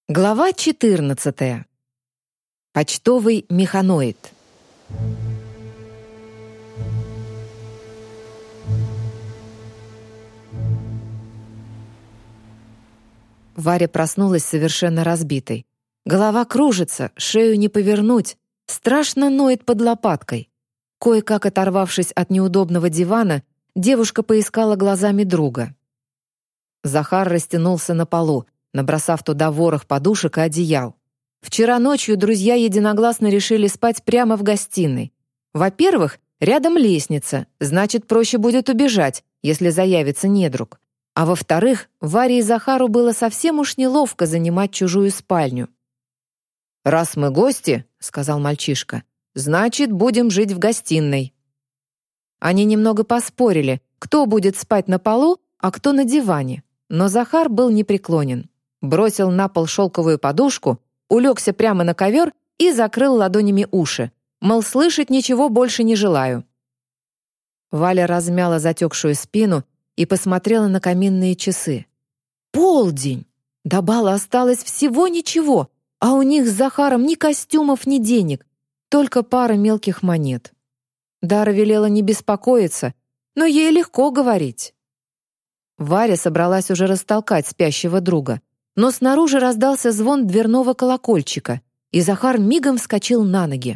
Глава 14. Почтовый механоид. Варя проснулась совершенно разбитой. Голова кружится, шею не повернуть, страшно ноет под лопаткой. Кое-как оторвавшись от неудобного дивана, девушка поискала глазами друга. Захар растянулся на полу, набросав туда ворох подушек и одеял. Вчера ночью друзья единогласно решили спать прямо в гостиной. Во-первых, рядом лестница, значит, проще будет убежать, если заявится недруг. А во-вторых, Варе и Захару было совсем уж неловко занимать чужую спальню. «Раз мы гости, — сказал мальчишка, — значит, будем жить в гостиной». Они немного поспорили, кто будет спать на полу, а кто на диване. Но Захар был непреклонен. Бросил на пол шелковую подушку, улегся прямо на ковер и закрыл ладонями уши. Мол, слышать ничего больше не желаю. Валя размяла затекшую спину и посмотрела на каминные часы. Полдень! До бала осталось всего ничего, а у них с Захаром ни костюмов, ни денег, только пара мелких монет. Дара велела не беспокоиться, но ей легко говорить. Варя собралась уже растолкать спящего друга, но снаружи раздался звон дверного колокольчика, и Захар мигом вскочил на ноги.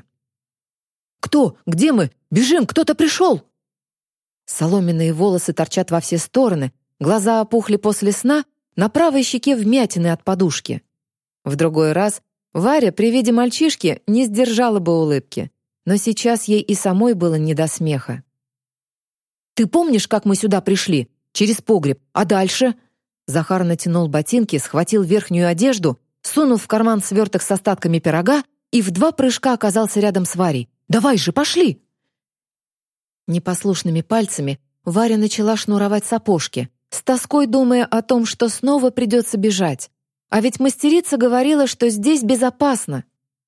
«Кто? Где мы? Бежим! Кто-то пришел!» Соломенные волосы торчат во все стороны, глаза опухли после сна, на правой щеке вмятины от подушки. В другой раз Варя при виде мальчишки не сдержала бы улыбки, но сейчас ей и самой было не до смеха. «Ты помнишь, как мы сюда пришли? Через погреб. А дальше?» Захар натянул ботинки, схватил верхнюю одежду, сунул в карман сверток с остатками пирога и в 2 прыжка оказался рядом с Варей. «Давай же, пошли!» Непослушными пальцами Варя начала шнуровать сапожки, с тоской думая о том, что снова придется бежать. А ведь мастерица говорила, что здесь безопасно.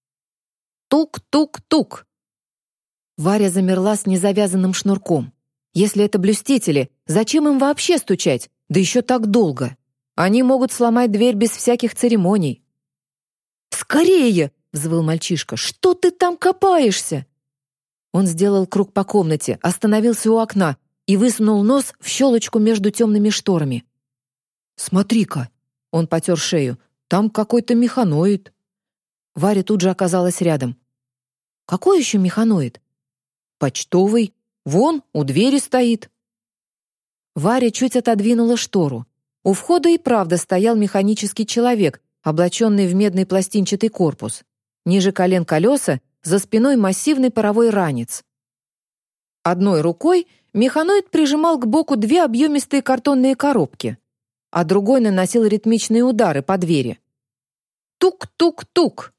Тук-тук-тук. Варя замерла с незавязанным шнурком. Если это блюстители, зачем им вообще стучать? Да еще так долго. Они могут сломать дверь без всяких церемоний. «Скорее!» — взвыл мальчишка. «Что ты там копаешься?» Он сделал круг по комнате, остановился у окна и высунул нос в щелочку между темными шторами. «Смотри-ка!» — он потер шею. «Там какой-то механоид». Варя тут же оказалась рядом. «Какой еще механоид?» «Почтовый. Вон, у двери стоит». Варя чуть отодвинула штору. У входа и правда стоял механический человек, облаченный в медный пластинчатый корпус. Ниже колен колеса, за спиной массивный паровой ранец. Одной рукой механоид прижимал к боку 2 объемистые картонные коробки, а другой наносил ритмичные удары по двери. Тук-тук-тук.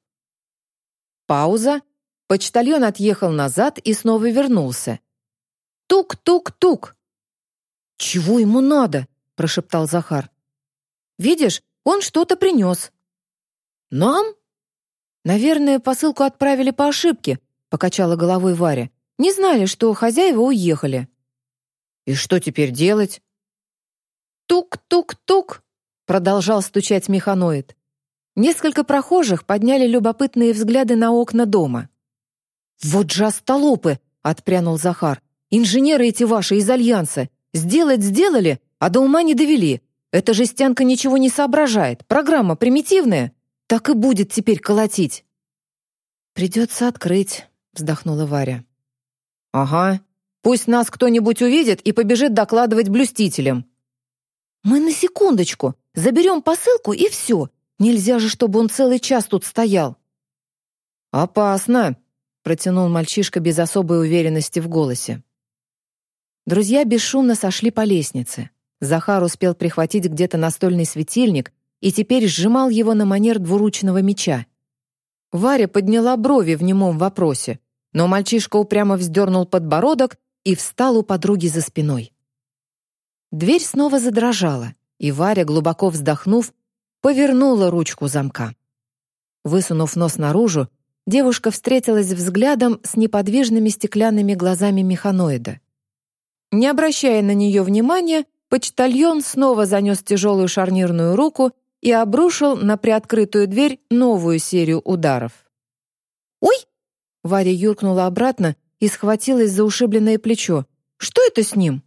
Пауза. Почтальон отъехал назад и снова вернулся. Тук-тук-тук. «Чего ему надо?» — прошептал Захар. «Видишь, он что-то принес». «Нам?» «Наверное, посылку отправили по ошибке», — покачала головой Варя. «Не знали, что хозяева уехали». «И что теперь делать?» «Тук-тук-тук», — продолжал стучать механоид. Несколько прохожих подняли любопытные взгляды на окна дома. «Вот же остолопы!» — отпрянул Захар. «Инженеры эти ваши из Альянса. Сделать сделали, а до ума не довели. Эта жестянка ничего не соображает. Программа примитивная. Так и будет теперь колотить». «Придется открыть», — вздохнула Варя. «Ага. Пусть нас кто-нибудь увидит и побежит докладывать блюстителям». «Мы на секундочку. Заберем посылку и все. Нельзя же, чтобы он целый час тут стоял». «Опасно», — протянул мальчишка без особой уверенности в голосе. Друзья бесшумно сошли по лестнице. Захар успел прихватить где-то настольный светильник и теперь сжимал его на манер двуручного меча. Варя подняла брови в немом вопросе, но мальчишка упрямо вздернул подбородок и встал у подруги за спиной. Дверь снова задрожала, и Варя, глубоко вздохнув, повернула ручку замка. Высунув нос наружу, девушка встретилась взглядом с неподвижными стеклянными глазами механоида. Не обращая на нее внимания, почтальон снова занес тяжелую шарнирную руку и обрушил на приоткрытую дверь новую серию ударов. «Ой!» — Варя юркнула обратно и схватилась за ушибленное плечо. «Что это с ним?»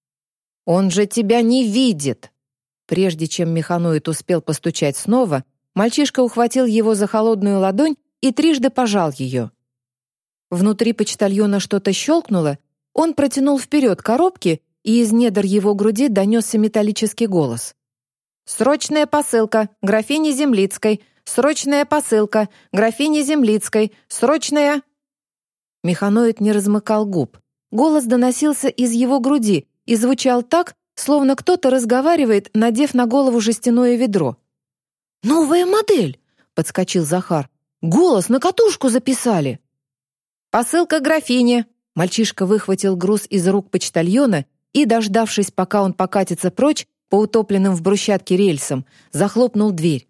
«Он же тебя не видит!» Прежде чем механоид успел постучать снова, мальчишка ухватил его за холодную ладонь и трижды пожал ее. Внутри почтальона что-то щелкнуло, он протянул вперед коробки, и из недр его груди донесся металлический голос. «Срочная посылка, графине Землицкой! Срочная посылка, графине Землицкой! Срочная...» Механоид не размыкал губ. Голос доносился из его груди и звучал так, словно кто-то разговаривает, надев на голову жестяное ведро. «Новая модель!» — подскочил Захар. «Голос на катушку записали!» «Посылка графине!» Мальчишка выхватил груз из рук почтальона и, дождавшись, пока он покатится прочь по утопленным в брусчатке рельсам, захлопнул дверь.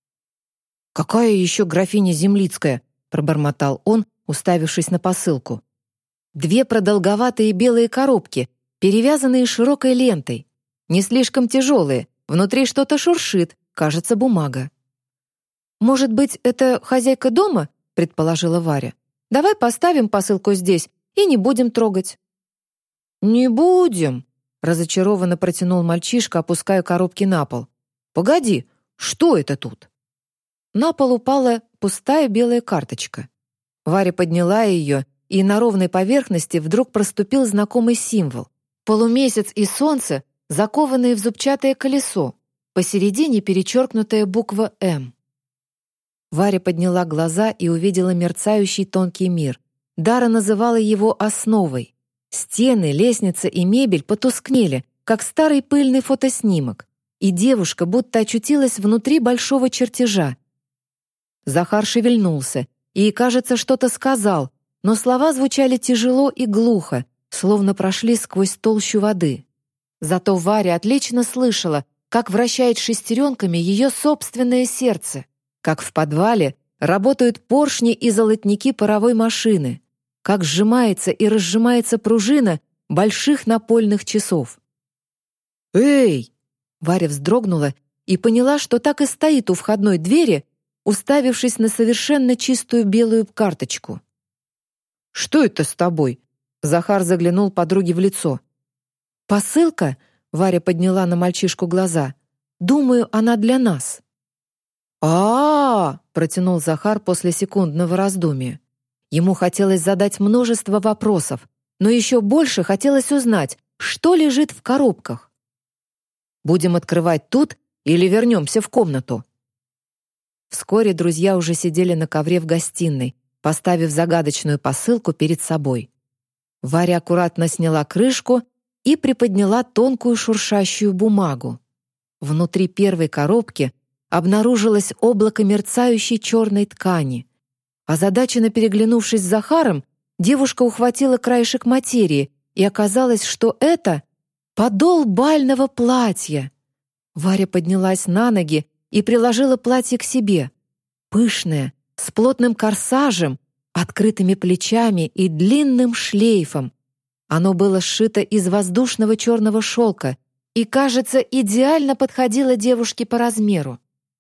«Какая еще графиня Землицкая?» — пробормотал он, уставившись на посылку. Две продолговатые белые коробки, перевязанные широкой лентой. Не слишком тяжелые, внутри что-то шуршит, кажется, бумага. «Может быть, это хозяйка дома?» — предположила Варя. «Давай поставим посылку здесь и не будем трогать». «Не будем», — разочарованно протянул мальчишка, опуская коробки на пол. «Погоди, что это тут?» На пол упала пустая белая карточка. Варя подняла ее, и на ровной поверхности вдруг проступил знакомый символ. Полумесяц и солнце, закованные в зубчатое колесо, посередине перечеркнутая буква «М». Варя подняла глаза и увидела мерцающий тонкий мир. Дара называла его основой. Стены, лестница и мебель потускнели, как старый пыльный фотоснимок, и девушка будто очутилась внутри большого чертежа. Захар шевельнулся и, кажется, что-то сказал, но слова звучали тяжело и глухо, словно прошли сквозь толщу воды. Зато Варя отлично слышала, как вращает шестеренками ее собственное сердце, как в подвале работают поршни и золотники паровой машины, как сжимается и разжимается пружина больших напольных часов. «Эй!» Варя вздрогнула и поняла, что так и стоит у входной двери, уставившись на совершенно чистую белую карточку. «Что это с тобой?» Захар заглянул подруге в лицо. «Посылка?» — Варя подняла на мальчишку глаза. «Думаю, она для нас». Протянул Захар после секундного раздумья. Ему хотелось задать множество вопросов, но еще больше хотелось узнать, что лежит в коробках. «Будем открывать тут или вернемся в комнату?» Вскоре друзья уже сидели на ковре в гостиной, поставив загадочную посылку перед собой. Варя аккуратно сняла крышку и приподняла тонкую шуршащую бумагу. Внутри первой коробки обнаружилось облако мерцающей черной ткани. Озадаченно переглянувшись с Захаром, девушка ухватила краешек материи, и оказалось, что это подол бального платья. Варя поднялась на ноги и приложила платье к себе. Пышное, с плотным корсажем, открытыми плечами и длинным шлейфом. Оно было сшито из воздушного черного шелка и, кажется, идеально подходило девушке по размеру.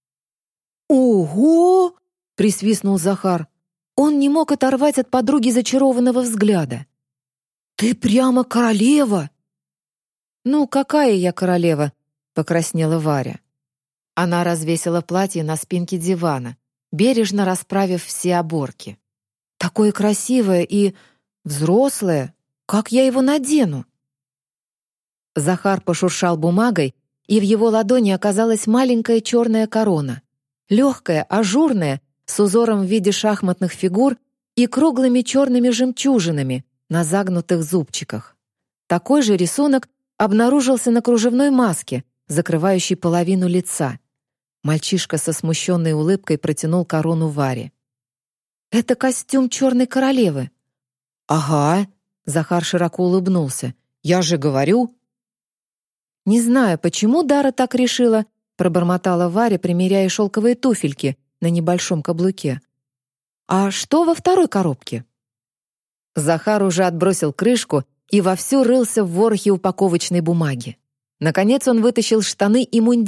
«Ого!» — присвистнул Захар. Он не мог оторвать от подруги зачарованного взгляда. «Ты прямо королева!» «Ну, какая я королева?» — покраснела Варя. Она развесила платье на спинке дивана, бережно расправив все оборки. «Такое красивое и взрослое! Как я его надену?» Захар пошуршал бумагой, и в его ладони оказалась маленькая черная корона. Легкая, ажурная, с узором в виде шахматных фигур и круглыми черными жемчужинами на загнутых зубчиках. Такой же рисунок обнаружился на кружевной маске, закрывающей половину лица. Мальчишка со смущенной улыбкой протянул корону Варе. «Это костюм черной королевы». «Ага», — Захар широко улыбнулся. «Я же говорю». «Не знаю, почему Дара так решила», — пробормотала Варя, примеряя шелковые туфельки на небольшом каблуке. «А что во второй коробке?» Захар уже отбросил крышку и вовсю рылся в ворохе упаковочной бумаги. Наконец он вытащил штаны и мундир,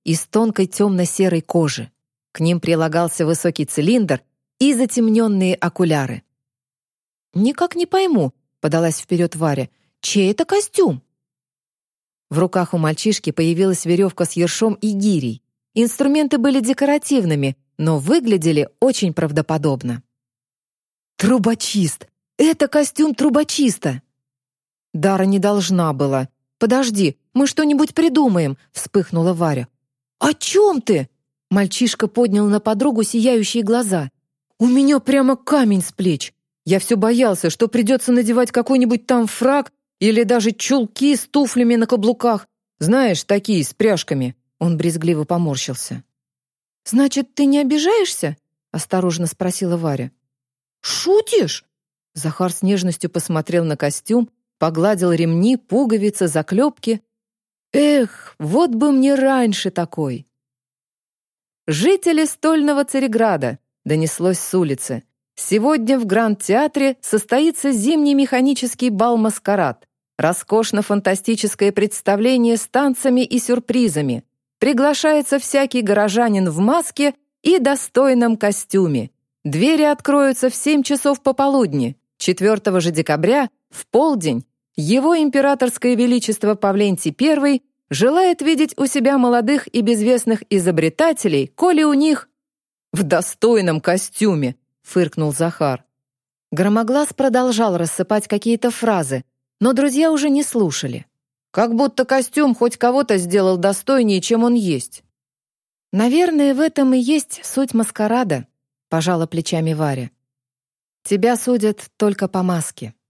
из тонкой темно-серой кожи. К ним прилагался высокий цилиндр и затемненные окуляры. «Никак не пойму», — подалась вперед Варя, — «чей это костюм?» В руках у мальчишки появилась веревка с ершом и гирей. Инструменты были декоративными, но выглядели очень правдоподобно. «Трубочист! Это костюм трубочиста!» Дара не должна была. «Подожди, мы что-нибудь придумаем», — вспыхнула Варя. «О чем ты?» Мальчишка поднял на подругу сияющие глаза. «У меня прямо камень с плеч. Я все боялся, что придется надевать какой-нибудь там фрак или даже чулки с туфлями на каблуках. Знаешь, такие, с пряжками». Он брезгливо поморщился. «Значит, ты не обижаешься?» — осторожно спросила Варя. «Шутишь?» Захар с нежностью посмотрел на костюм, погладил ремни, пуговицы, заклепки. «Эх, вот бы мне раньше такой!» «Жители стольного Цареграда!» — донеслось с улицы. «Сегодня в Гранд-театре состоится зимний механический бал-маскарад. Роскошно-фантастическое представление с танцами и сюрпризами. Приглашается всякий горожанин в маске и достойном костюме. Двери откроются в 7 часов пополудни. 4 же декабря, в полдень, его императорское величество Павлентий I желает видеть у себя молодых и безвестных изобретателей, коли у них...» «В достойном костюме!» — фыркнул Захар. Громоглас продолжал рассыпать какие-то фразы, но друзья уже не слушали. Как будто костюм хоть кого-то сделал достойнее, чем он есть. «Наверное, в этом и есть суть маскарада», — пожала плечами Варя. «Тебя судят только по маске».